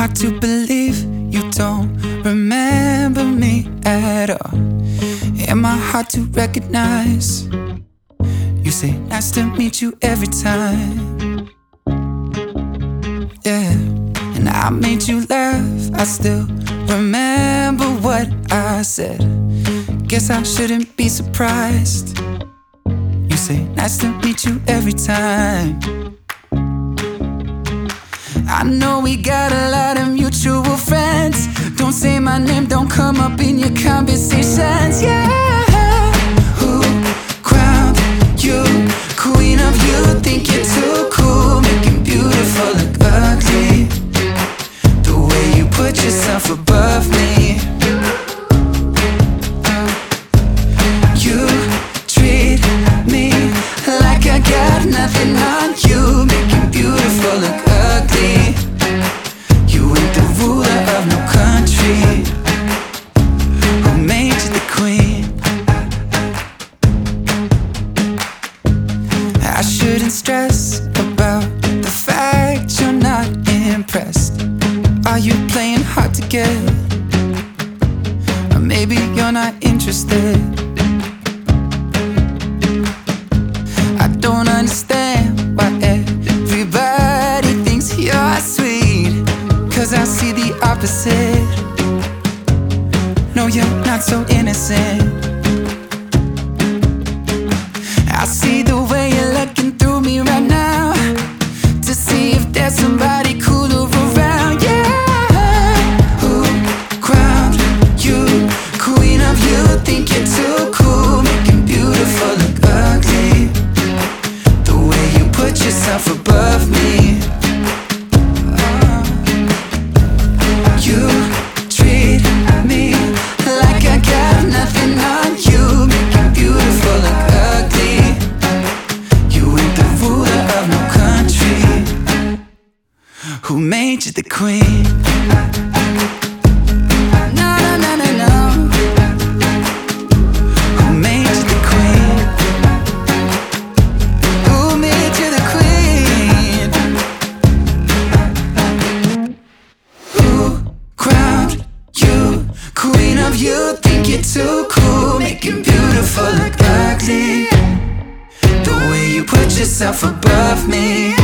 hard to believe you don't remember me at all. Am I hard to recognize? You say nice to meet you every time. Yeah, and I made you laugh. I still remember what I said. Guess I shouldn't be surprised. You say nice to meet you every time. I know we got a lot of mutual friends. Don't say my name, don't come up in your conversations. Yeah, who crowned you queen of you? Think you're too cool, making beautiful look ugly. The way you put yourself above me. You treat me like I got nothing on you, making beautiful look ugly. You ain't the ruler of no country. Who made you the queen? I shouldn't stress about the fact you're not impressed. Are you playing hard to get? Or maybe you're not interested. I don't understand why everybody thinks you're sweet, 'cause I see the opposite. No, you're not so innocent. I see the way you're looking through me right now, to see if there's somebody cooler around. Yeah, who crowned you queen of you? Think you're too cool, making beautiful look ugly. The way you put yourself above me. You treat me like I got nothing on you, making beautiful look ugly. You ain't the ruler of no country. Who made you the queen? No, no, no, no, no. Who made you the queen? Who made you the queen? Who crowned you queen of you? Think you're too cool, making beautiful look ugly. The way you put yourself above me.